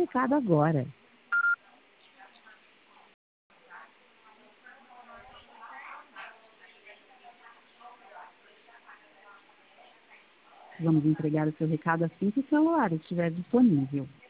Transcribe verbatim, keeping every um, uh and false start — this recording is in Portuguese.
recado agora. Vamos entregar o seu recado assim que o celular estiver disponível.